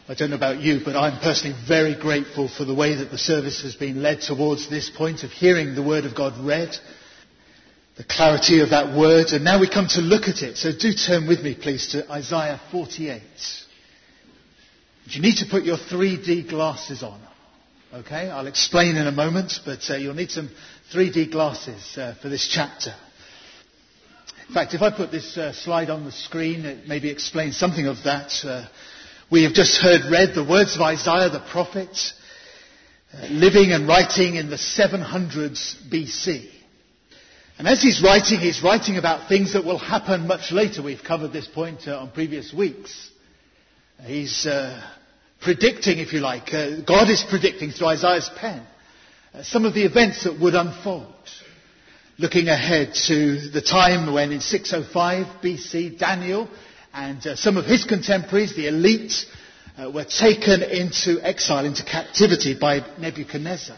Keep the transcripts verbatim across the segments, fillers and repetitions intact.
I don't know about you, but I'm personally very grateful for the way that the service has been led towards this point of hearing the Word of God read, the clarity of that Word, and now we come to look at it. So do turn with me, please, to Isaiah forty-eight. You need to put your three D glasses on. Okay, I'll explain in a moment, but uh, you'll need some three D glasses uh, for this chapter. In fact, if I put this uh, slide on the screen, it maybe explains something of that. Uh, we have just heard read the words of Isaiah the prophet, uh, living and writing in the seven hundreds B C. And as he's writing, he's writing about things that will happen much later. We've covered this point uh, on previous weeks. He's uh, predicting, if you like, uh, God is predicting through Isaiah's pen uh, some of the events that would unfold. Looking ahead to the time when in six oh five B C, Daniel and uh, some of his contemporaries, the elite, uh, were taken into exile, into captivity by Nebuchadnezzar.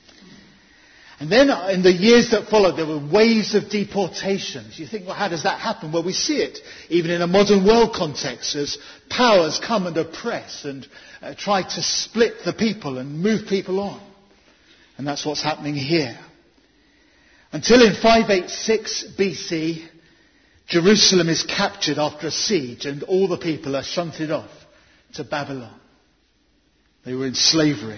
And then uh, in the years that followed, there were waves of deportations. You think, well, how does that happen? Well, we see it even in a modern world context as powers come and oppress and uh, try to split the people and move people on. And that's what's happening here. Until in five eighty-six B C, Jerusalem is captured after a siege and all the people are shunted off to Babylon. They were in slavery.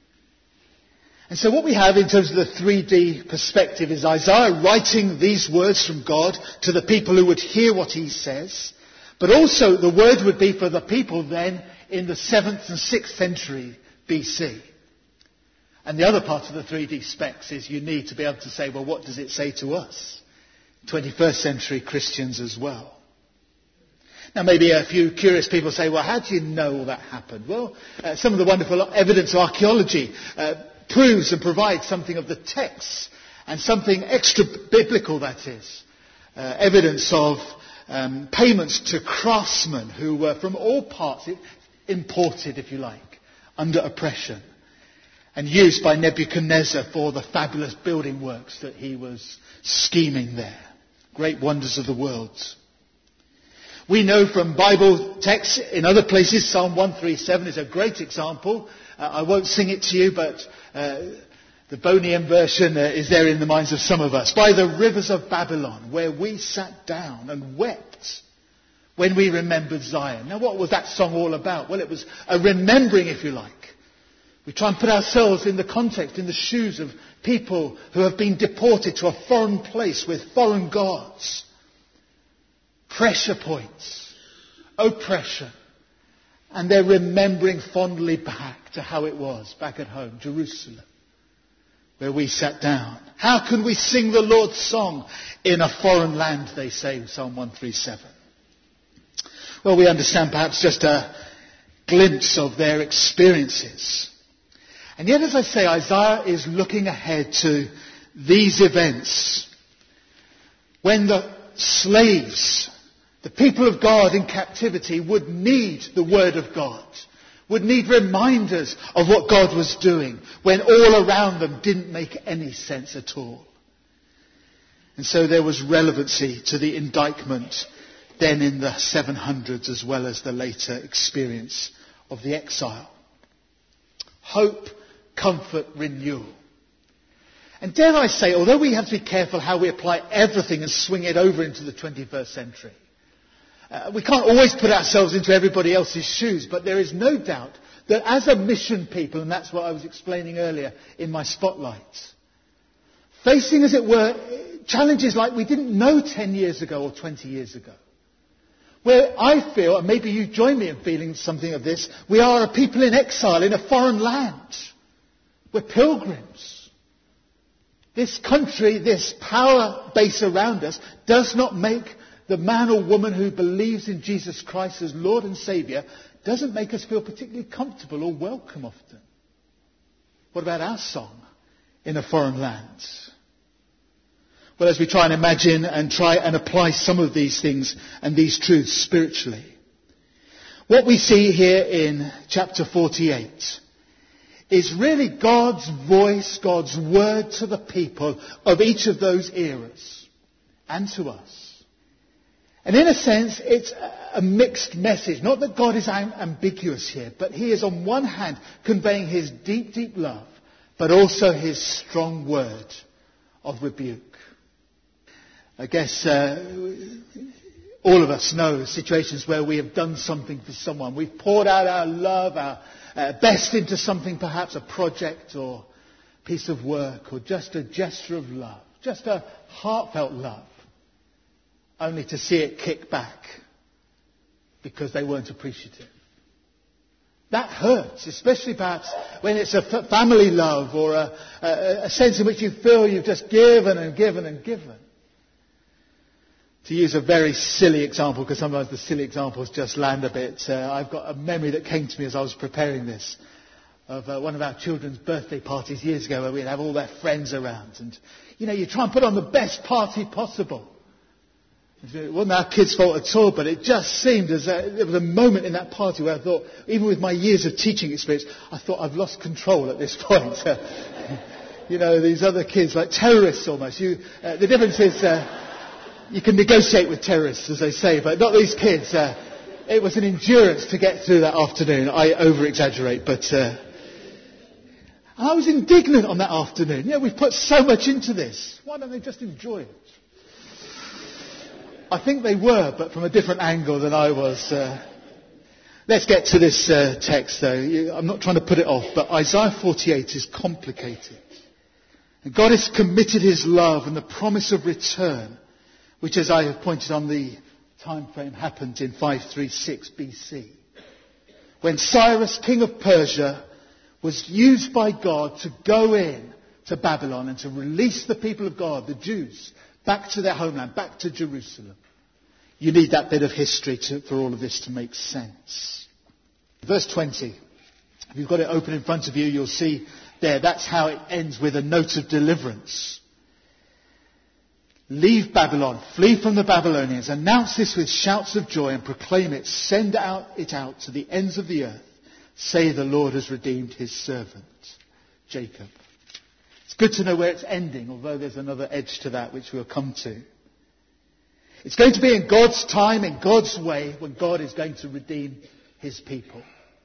And so what we have in terms of the three D perspective is Isaiah writing these words from God to the people who would hear what he says. But also the word would be for the people then in the seventh and sixth century B C. And the other part of the three D specs is you need to be able to say, well, what does it say to us? twenty-first century Christians as well. Now, maybe a few curious people say, well, how do you know all that happened? Well, uh, some of the wonderful evidence of archaeology uh, proves and provides something of the text and something extra biblical, that is. Uh, evidence of um, payments to craftsmen who were from all parts, imported, if you like, under oppression, and used by Nebuchadnezzar for the fabulous building works that he was scheming there. Great wonders of the world. We know from Bible texts in other places, Psalm one thirty-seven is a great example. Uh, I won't sing it to you, but uh, the Bonnian version uh, is there in the minds of some of us. By the rivers of Babylon, where we sat down and wept when we remembered Zion. Now, what was that song all about? Well, it was a remembering, if you like. We try and put ourselves in the context, in the shoes of people who have been deported to a foreign place with foreign gods. Pressure points. Oppression. And they're remembering fondly back to how it was back at home, Jerusalem, where we sat down. How can we sing the Lord's song in a foreign land, they say, Psalm one thirty-seven. Well, we understand perhaps just a glimpse of their experiences. And yet, as I say, Isaiah is looking ahead to these events when the slaves, the people of God in captivity, would need the Word of God, would need reminders of what God was doing when all around them didn't make any sense at all. And so there was relevancy to the indictment then in the seven hundreds as well as the later experience of the exile. Hope, comfort, renewal. And dare I say, although we have to be careful how we apply everything and swing it over into the twenty-first century, uh, we can't always put ourselves into everybody else's shoes, but there is no doubt that as a mission people, and that's what I was explaining earlier in my spotlight, facing, as it were, challenges like we didn't know ten years ago or twenty years ago, where I feel, and maybe you join me in feeling something of this, we are a people in exile in a foreign land. We're pilgrims. This country, this power base around us, does not make the man or woman who believes in Jesus Christ as Lord and Saviour, doesn't make us feel particularly comfortable or welcome often. What about our song in a foreign land? Well, as we try and imagine and try and apply some of these things and these truths spiritually, what we see here in chapter forty-eight is really God's voice, God's word to the people of each of those eras and to us. And in a sense, it's a mixed message. Not that God is am- ambiguous here, but he is on one hand conveying his deep, deep love, but also his strong word of rebuke. I guess uh, all of us know situations where we have done something for someone. We've poured out our love, our uh, best into something, perhaps a project or piece of work, or just a gesture of love, just a heartfelt love, only to see it kick back because they weren't appreciative. That hurts, especially perhaps when it's a f- family love or a, a, a sense in which you feel you've just given and given and given. To use a very silly example, because sometimes the silly examples just land a bit, uh, I've got a memory that came to me as I was preparing this of uh, one of our children's birthday parties years ago where we'd have all their friends around. And, you know, you try and put on the best party possible. It wasn't our kids' fault at all, but it just seemed as a, there was a moment in that party where I thought, even with my years of teaching experience, I thought I've lost control at this point. You know, these other kids, like terrorists almost. You, uh, the difference is uh, you can negotiate with terrorists, as they say, but not these kids. Uh, it was an endurance to get through that afternoon. I over-exaggerate, but uh, I was indignant on that afternoon. You know, we've put so much into this. Why don't they just enjoy it? I think they were, but from a different angle than I was. Uh, let's get to this uh, text, though. You, I'm not trying to put it off, but Isaiah forty-eight is complicated. And God has committed his love and the promise of return, which, as I have pointed on the time frame, happened in five thirty-six B C, when Cyrus, king of Persia, was used by God to go in to Babylon and to release the people of God, the Jews, back to their homeland, back to Jerusalem. You need that bit of history to, for all of this to make sense. Verse twenty. If you've got it open in front of you, you'll see there, that's how it ends, with a note of deliverance. Leave Babylon, flee from the Babylonians, announce this with shouts of joy and proclaim it, send out it out to the ends of the earth. Say the Lord has redeemed his servant, Jacob. It's good to know where it's ending, although there's another edge to that which we'll come to. It's going to be in God's time, in God's way, when God is going to redeem his people.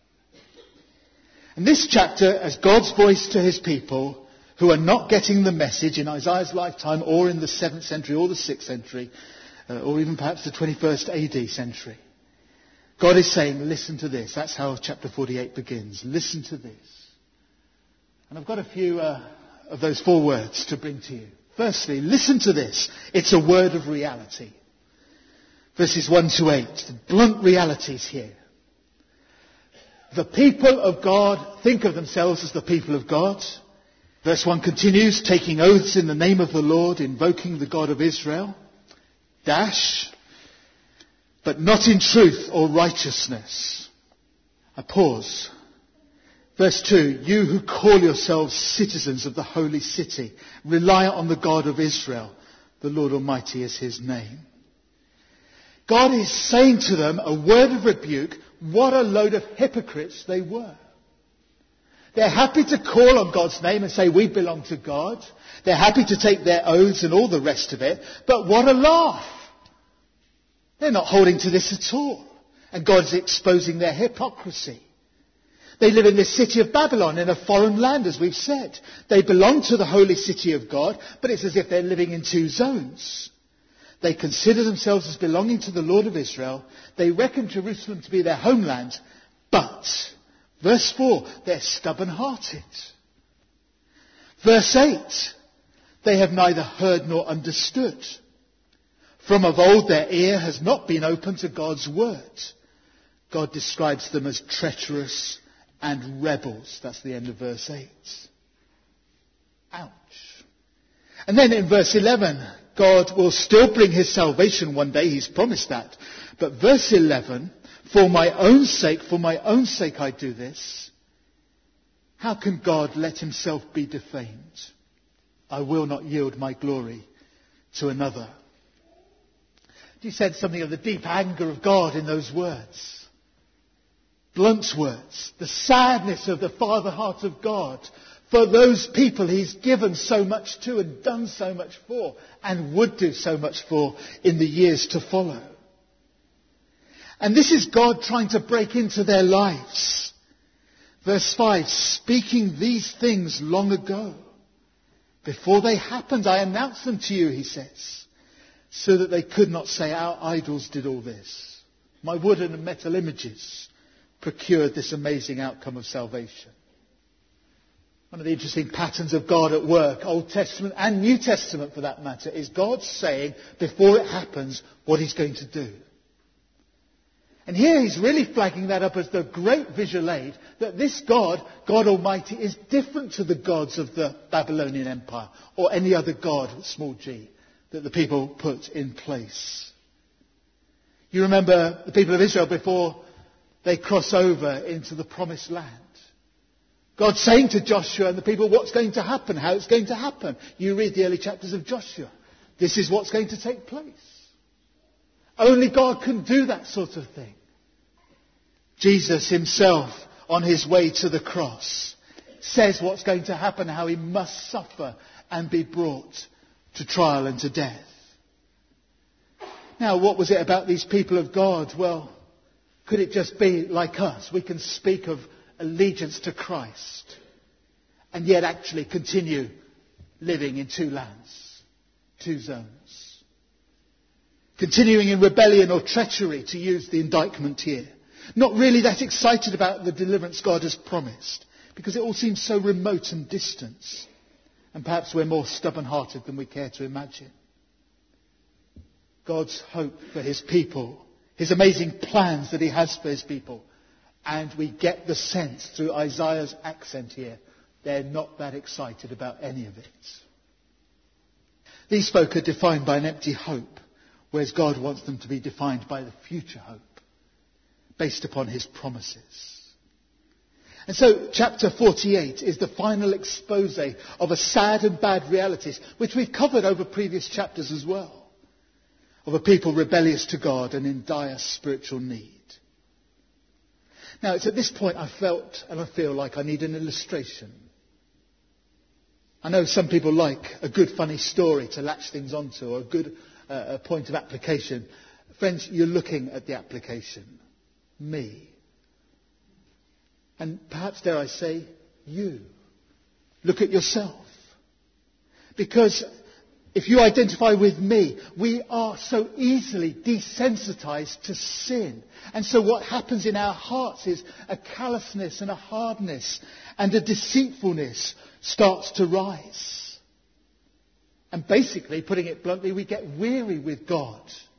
And this chapter, as God's voice to his people, who are not getting the message in Isaiah's lifetime or in the seventh century or the sixth century, uh, or even perhaps the twenty-first A D century. God is saying, listen to this. That's how chapter forty-eight begins. Listen to this. And I've got a few uh, of those four words to bring to you. Firstly, listen to this. It's a word of reality. Verses one to eight. The blunt realities here. The people of God think of themselves as the people of God. Verse one continues, taking oaths in the name of the Lord, invoking the God of Israel. Dash. But not in truth or righteousness. I pause. Verse two, you who call yourselves citizens of the holy city, rely on the God of Israel. The Lord Almighty is his name. God is saying to them a word of rebuke. What a load of hypocrites they were. They're happy to call on God's name and say, we belong to God. They're happy to take their oaths and all the rest of it. But what a laugh. They're not holding to this at all. And God's exposing their hypocrisy. They live in this city of Babylon, in a foreign land, as we've said. They belong to the holy city of God, but it's as if they're living in two zones. They consider themselves as belonging to the Lord of Israel. They reckon Jerusalem to be their homeland. But, verse four, they're stubborn-hearted. Verse eight, they have neither heard nor understood. From of old their ear has not been open to God's word. God describes them as treacherous and rebels. That's the end of verse eight. Ouch. And then in verse eleven, God will still bring his salvation one day. He's promised that. But verse eleven, for my own sake, for my own sake I do this. How can God let himself be defamed? I will not yield my glory to another. You said something of the deep anger of God in those words. Blunt words. The sadness of the Father heart of God for those people he's given so much to and done so much for and would do so much for in the years to follow. And this is God trying to break into their lives. Verse five, speaking these things long ago. Before they happened, I announced them to you, he says, so that they could not say, our idols did all this. My wooden and metal images procured this amazing outcome of salvation. One of the interesting patterns of God at work, Old Testament and New Testament for that matter, is God saying before it happens what he's going to do. And here he's really flagging that up as the great visual aid that this God, God Almighty, is different to the gods of the Babylonian Empire or any other god, small g, that the people put in place. You remember the people of Israel before they cross over into the promised land. God saying to Joshua and the people what's going to happen, how it's going to happen. You read the early chapters of Joshua. This is what's going to take place. Only God can do that sort of thing. Jesus himself, on his way to the cross, says what's going to happen, how he must suffer and be brought to trial and to death. Now, what was it about these people of God? Well, could it just be like us? We can speak of allegiance to Christ and yet actually continue living in two lands, two zones. Continuing in rebellion or treachery, to use the indictment here. Not really that excited about the deliverance God has promised, because it all seems so remote and distant. And perhaps we're more stubborn-hearted than we care to imagine. God's hope for his people, his amazing plans that he has for his people. And we get the sense through Isaiah's accent here, they're not that excited about any of it. These folk are defined by an empty hope, whereas God wants them to be defined by the future hope, based upon his promises. And so chapter forty-eight is the final expose of a sad and bad realities, which we've covered over previous chapters as well, of a people rebellious to God and in dire spiritual need. Now, it's at this point I felt and I feel like I need an illustration. I know some people like a good funny story to latch things onto, or a good uh, a point of application. Friends, you're looking at the application. Me. And perhaps, dare I say, you. Look at yourself. Because if you identify with me, we are so easily desensitized to sin. And so what happens in our hearts is a callousness and a hardness and a deceitfulness starts to rise. And basically, putting it bluntly, we get weary with God.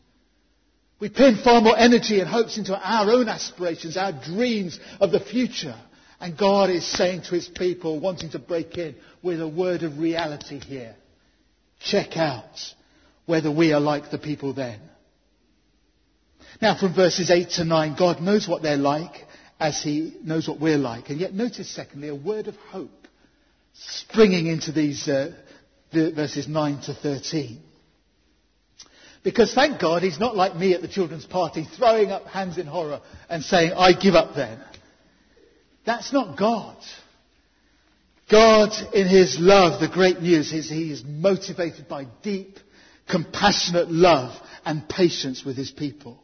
We pin far more energy and hopes into our own aspirations, our dreams of the future. And God is saying to his people, wanting to break in with a word of reality here. Check out whether we are like the people then. Now, from verses eight to nine, God knows what they're like as he knows what we're like. And yet notice, secondly, a word of hope springing into these uh, the verses nine to thirteen. Because thank God he's not like me at the children's party, throwing up hands in horror and saying, I give up then. That's not God. God, in his love, the great news is he is motivated by deep, compassionate love and patience with his people.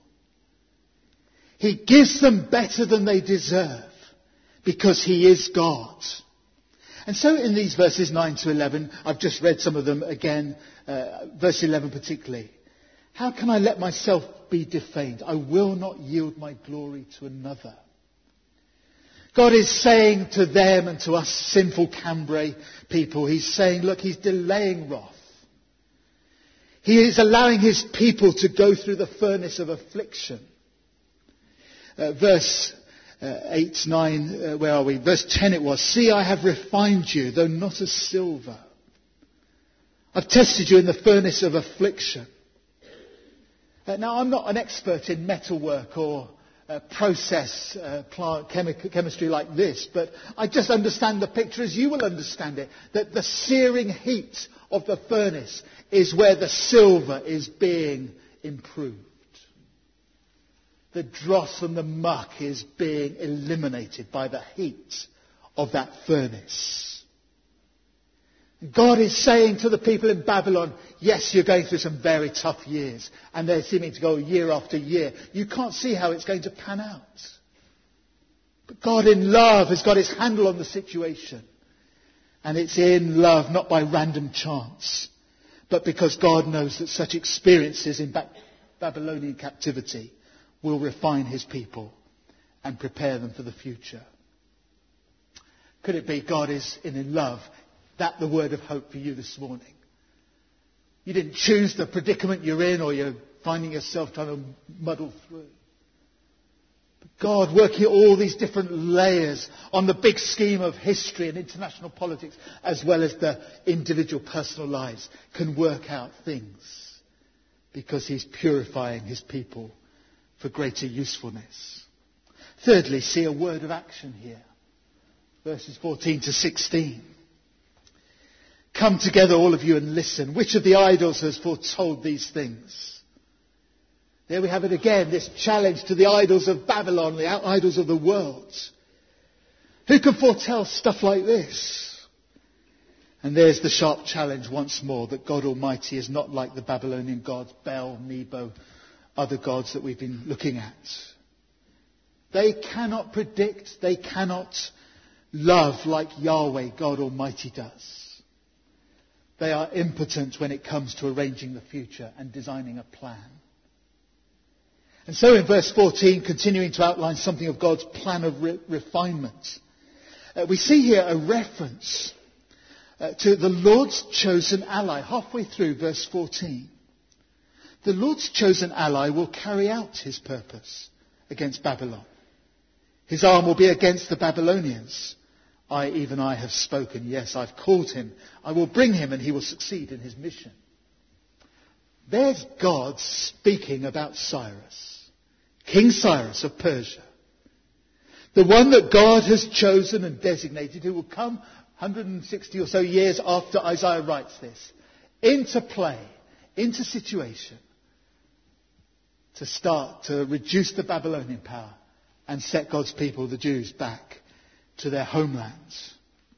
He gives them better than they deserve because he is God. And so in these verses nine to eleven, I've just read some of them again, uh, verse eleven particularly. How can I let myself be defamed? I will not yield my glory to another. God is saying to them and to us sinful Cambrai people, he's saying, look, he's delaying wrath. He is allowing his people to go through the furnace of affliction. Uh, verse uh, eight, nine, uh, where are we? Verse ten it was. See, I have refined you, though not as silver. I've tested you in the furnace of affliction. Uh, now, I'm not an expert in metalwork or uh, process uh, plant chemi- chemistry like this, but I just understand the picture as you will understand it, that the searing heat of the furnace is where the silver is being improved. The dross and the muck is being eliminated by the heat of that furnace. God is saying to the people in Babylon, yes, you're going through some very tough years, and they're seeming to go year after year. You can't see how it's going to pan out. But God in love has got his handle on the situation. And it's in love, not by random chance, but because God knows that such experiences in ba- Babylonian captivity will refine his people and prepare them for the future. Could it be God is in love? That the word of hope for you this morning. You didn't choose the predicament you're in, or you're finding yourself trying to muddle through. But God, working all these different layers on the big scheme of history and international politics, as well as the individual personal lives, can work out things because he's purifying his people for greater usefulness. Thirdly, see a word of action here. Verses fourteen to sixteen. Come together, all of you, and listen. Which of the idols has foretold these things? There we have it again, this challenge to the idols of Babylon, the idols of the world. Who can foretell stuff like this? And there's the sharp challenge once more that God Almighty is not like the Babylonian gods, Bel, Nebo, other gods that we've been looking at. They cannot predict, they cannot love like Yahweh, God Almighty, does. They are impotent when it comes to arranging the future and designing a plan. And so in verse fourteen, continuing to outline something of God's plan of re- refinement, uh, we see here a reference uh, to the Lord's chosen ally. Halfway through verse fourteen. The Lord's chosen ally will carry out his purpose against Babylon. His arm will be against the Babylonians. I, even I, have spoken. Yes, I've called him. I will bring him, and he will succeed in his mission. There's God speaking about Cyrus, King Cyrus of Persia. The one that God has chosen and designated, who will come one hundred sixty or so years after Isaiah writes this, into play, into situation, to start to reduce the Babylonian power and set God's people, the Jews, back to their homelands.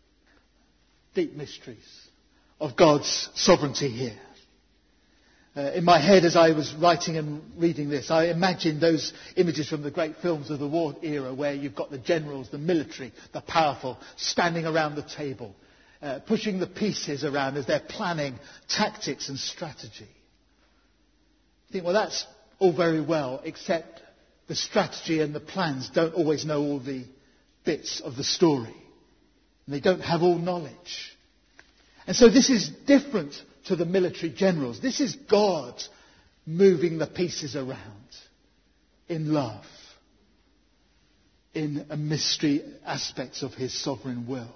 Deep mysteries of God's sovereignty here. Uh, in my head, as I was writing and reading this, I imagined those images from the great films of the war era where you've got the generals, the military, the powerful, standing around the table, uh, pushing the pieces around as they're planning tactics and strategy. I think, well, that's all very well, except the strategy and the plans don't always know all the bits of the story. And they don't have all knowledge. And so this is different to the military generals. This is God moving the pieces around in love, in a mystery aspects of his sovereign will.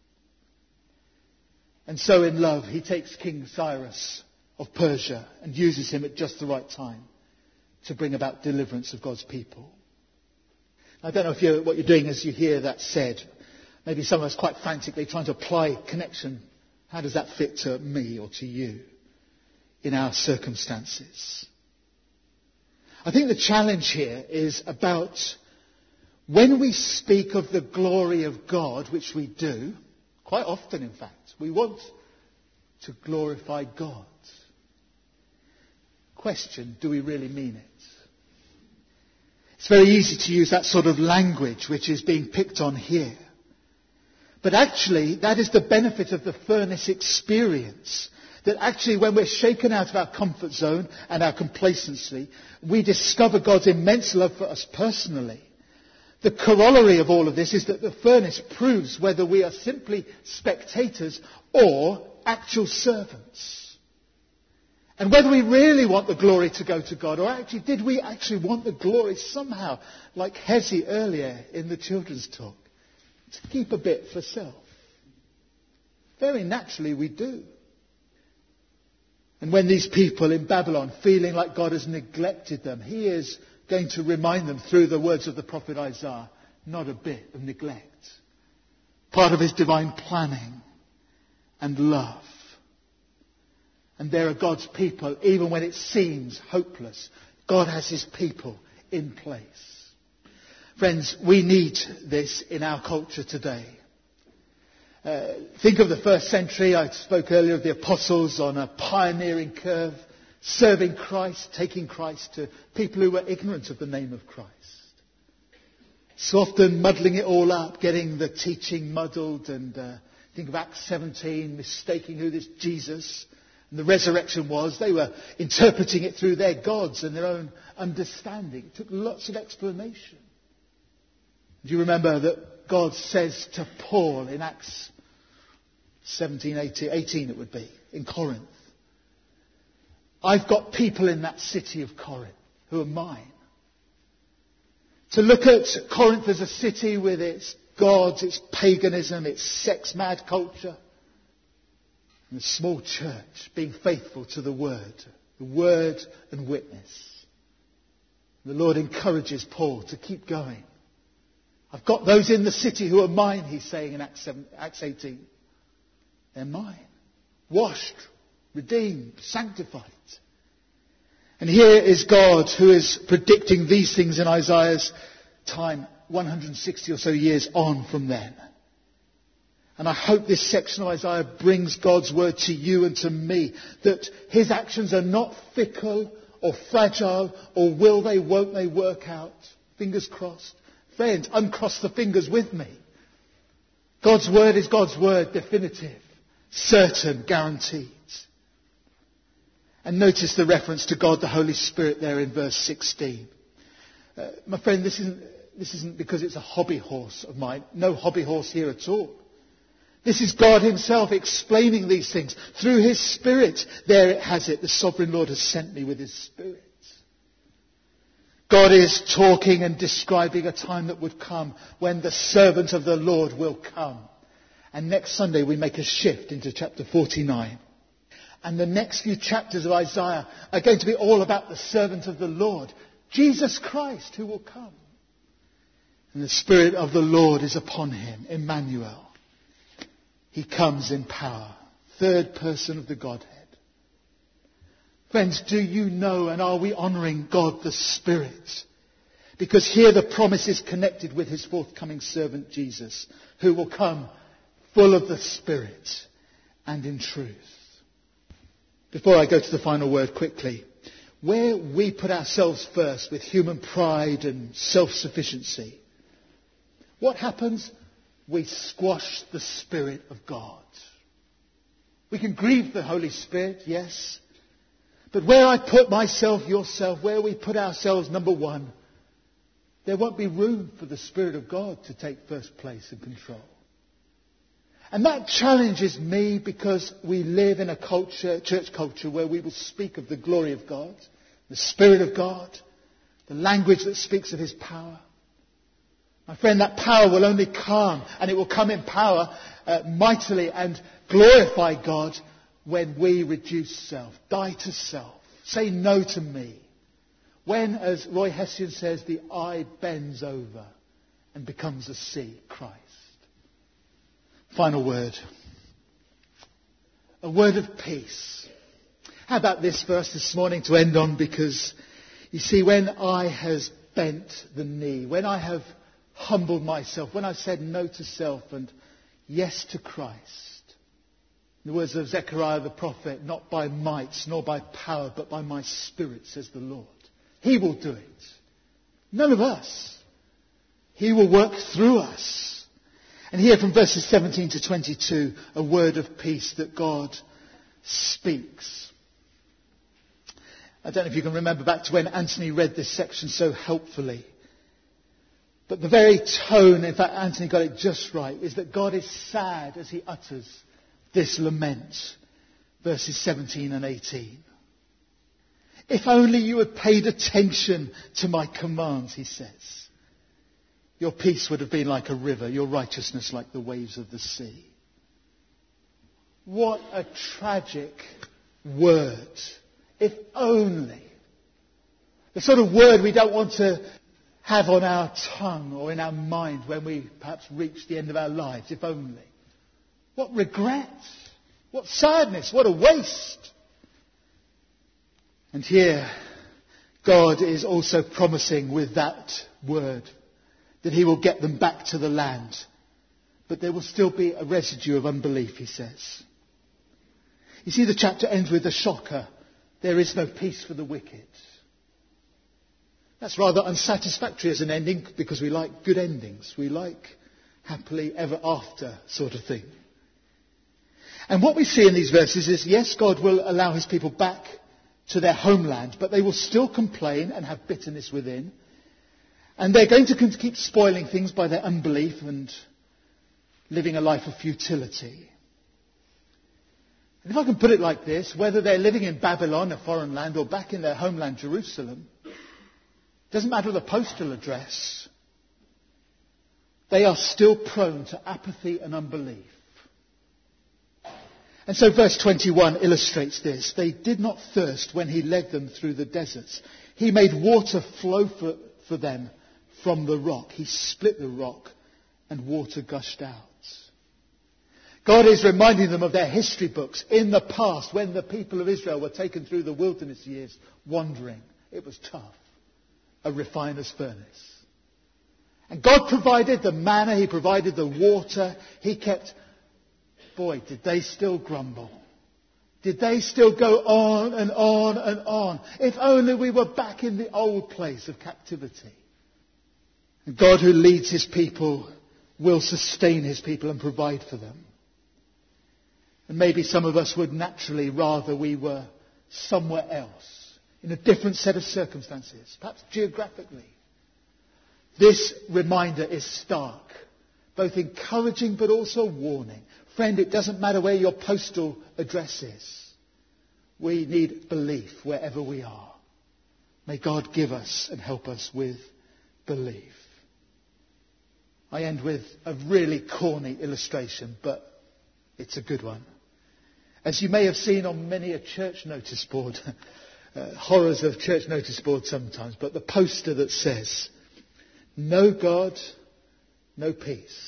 And so in love, he takes King Cyrus of Persia and uses him at just the right time to bring about deliverance of God's people. I don't know if you're, what you're doing as you hear that said. Maybe some of us quite frantically trying to apply connection. How does that fit to me or to you in our circumstances? I think the challenge here is about when we speak of the glory of God, which we do, quite often in fact, we want to glorify God. Question, do we really mean it? It's very easy to use that sort of language which is being picked on here. But actually, that is the benefit of the furnace experience. That actually when we're shaken out of our comfort zone and our complacency, we discover God's immense love for us personally. The corollary of all of this is that the furnace proves whether we are simply spectators or actual servants. And whether we really want the glory to go to God, or actually, did we actually want the glory somehow, like Hezi earlier in the children's talk, to keep a bit for self? Very naturally we do. And when these people in Babylon, feeling like God has neglected them, he is going to remind them through the words of the prophet Isaiah, not a bit of neglect. Part of his divine planning and love. And there are God's people, even when it seems hopeless. God has his people in place. Friends, we need this in our culture today. Uh, think of the first century. I spoke earlier of the apostles on a pioneering curve, serving Christ, taking Christ to people who were ignorant of the name of Christ. So often muddling it all up, getting the teaching muddled, and uh, think of Acts seventeen, mistaking who this Jesus and the resurrection was. They were interpreting it through their gods and their own understanding. It took lots of explanation. Do you remember that God says to Paul in Acts seventeen, eighteen, eighteen it would be, in Corinth, I've got people in that city of Corinth who are mine. To look at Corinth as a city with its gods, its paganism, its sex-mad culture, and a small church being faithful to the Word, the Word and witness. The Lord encourages Paul to keep going. I've got those in the city who are mine, he's saying in Acts, seven, Acts eighteen. They're mine. Washed, redeemed, sanctified. And here is God who is predicting these things in Isaiah's time, one hundred sixty or so years on from then. And I hope this section of Isaiah brings God's word to you and to me, that his actions are not fickle or fragile, or will they, won't they work out. Fingers crossed. Friends, uncross the fingers with me. God's word is God's word, definitive, certain, guaranteed. And notice the reference to God the Holy Spirit there in verse sixteen. Uh, my friend, this isn't, this isn't because it's a hobby horse of mine. No hobby horse here at all. This is God himself explaining these things through his Spirit. There it has it. The sovereign Lord has sent me with his Spirit. God is talking and describing a time that would come when the servant of the Lord will come. And next Sunday we make a shift into chapter forty-nine. And the next few chapters of Isaiah are going to be all about the servant of the Lord, Jesus Christ, who will come. And the Spirit of the Lord is upon him, Emmanuel. He comes in power, third person of the Godhead. Friends, do you know, and are we honouring God the Spirit? Because here the promise is connected with his forthcoming servant Jesus, who will come full of the Spirit and in truth. Before I go to the final word quickly, where we put ourselves first with human pride and self-sufficiency, what happens? We squash the Spirit of God. We can grieve the Holy Spirit, yes. But where I put myself, yourself, where we put ourselves number one, there won't be room for the Spirit of God to take first place and control. And that challenges me because we live in a culture, church culture, where we will speak of the glory of God, the Spirit of God, the language that speaks of his power. My friend, that power will only come, and it will come in power uh, mightily and glorify God when we reduce self, die to self, say no to me. When, as Roy Hession says, the eye bends over and becomes a sea, Christ. Final word. A word of peace. How about this verse this morning to end on? Because, you see, when I has bent the knee, when I have humbled myself, when I've said no to self and yes to Christ, in the words of Zechariah the prophet, not by might nor by power, but by my Spirit, says the Lord. He will do it. None of us. He will work through us. And here from verses seventeen to twenty-two, a word of peace that God speaks. I don't know if you can remember back to when Anthony read this section so helpfully. But the very tone, in fact Anthony got it just right, is that God is sad as he utters this lament. Verses seventeen and eighteen. If only you had paid attention to my commands, he says. Your peace would have been like a river, your righteousness like the waves of the sea. What a tragic word. If only. The sort of word we don't want to have on our tongue or in our mind when we perhaps reach the end of our lives. If only. What regret. What sadness. What a waste. And here, God is also promising with that word that he will get them back to the land. but there will still be a residue of unbelief, he says. You see, the chapter ends with a shocker. There is no peace for the wicked. That's rather unsatisfactory as an ending, because we like good endings. We like happily ever after sort of thing. And what we see in these verses is, yes, God will allow his people back to their homeland, but they will still complain and have bitterness within. And they're going to keep spoiling things by their unbelief and living a life of futility. And if I can put it like this, whether they're living in Babylon, a foreign land, or back in their homeland, Jerusalem, doesn't matter the postal address, they are still prone to apathy and unbelief. And so verse twenty-one illustrates this. They did not thirst when he led them through the deserts. He made water flow for, for them from the rock. He split the rock and water gushed out. God is reminding them of their history books in the past when the people of Israel were taken through the wilderness years wandering. It was tough. A refiner's furnace. And God provided the manna. He provided the water. He kept... Boy, did they still grumble. Did they still go on and on and on. If only we were back in the old place of captivity. And God, who leads his people, will sustain his people and provide for them. And maybe some of us would naturally rather we were somewhere else, in a different set of circumstances, perhaps geographically. This reminder is stark, both encouraging but also warning. Friend, it doesn't matter where your postal address is. We need belief wherever we are. May God give us and help us with belief. I end with a really corny illustration, but it's a good one. As you may have seen on many a church notice board, uh, horrors of church notice boards sometimes, but the poster that says, "No God, no peace.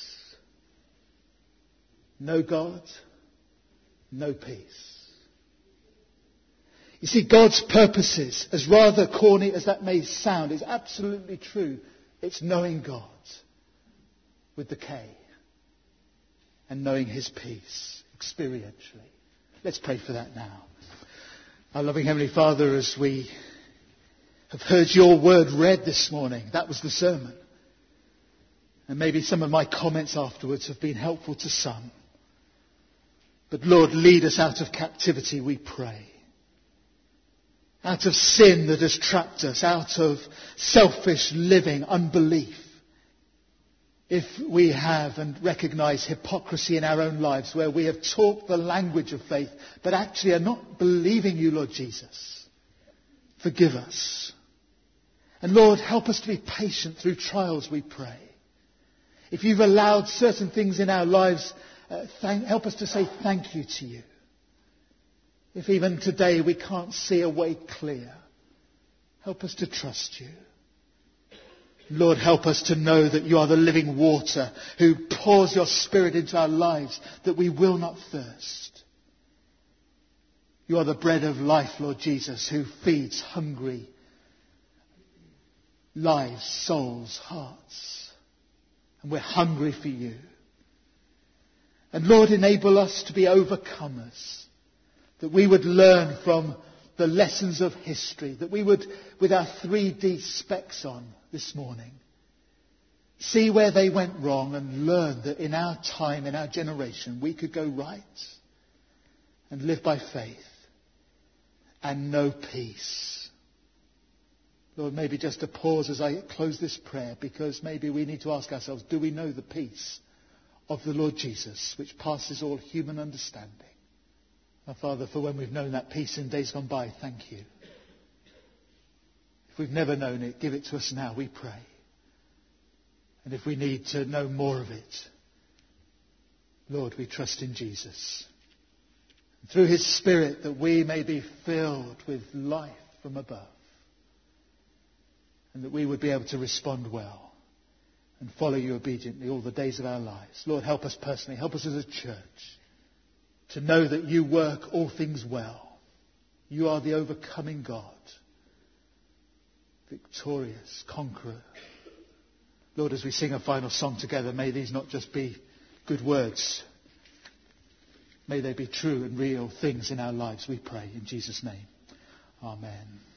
No God, no peace." You see, God's purposes, as rather corny as that may sound, is absolutely true. It's knowing God with the K and knowing his peace experientially. Let's pray for that now. Our loving Heavenly Father, as we have heard your word read this morning, that was the sermon. And maybe some of my comments afterwards have been helpful to some. But Lord, lead us out of captivity, we pray. Out of sin that has trapped us, out of selfish living, unbelief. If we have and recognize hypocrisy in our own lives, where we have talked the language of faith, but actually are not believing you, Lord Jesus, forgive us. And Lord, help us to be patient through trials, we pray. If you've allowed certain things in our lives, uh, thank, help us to say thank you to you. If even today we can't see a way clear, help us to trust you. Lord, help us to know that you are the living water who pours your Spirit into our lives, that we will not thirst. You are the bread of life, Lord Jesus, who feeds hungry lives, souls, hearts. And we're hungry for you. And Lord, enable us to be overcomers, that we would learn from the lessons of history, that we would, with our three D specs on this morning, see where they went wrong and learn that in our time, in our generation, we could go right and live by faith and know peace. Lord, maybe just a pause as I close this prayer, because maybe we need to ask ourselves, do we know the peace of the Lord Jesus, which passes all human understanding? Our Father, for when we've known that peace in days gone by, thank you. If we've never known it, give it to us now, we pray. And if we need to know more of it, Lord, we trust in Jesus. And through his Spirit, that we may be filled with life from above. And that we would be able to respond well and follow you obediently all the days of our lives. Lord, help us personally, help us as a church, to know that you work all things well. You are the overcoming God, victorious conqueror. Lord, as we sing a final song together, may these not just be good words. May they be true and real things in our lives, we pray. In Jesus' name. Amen.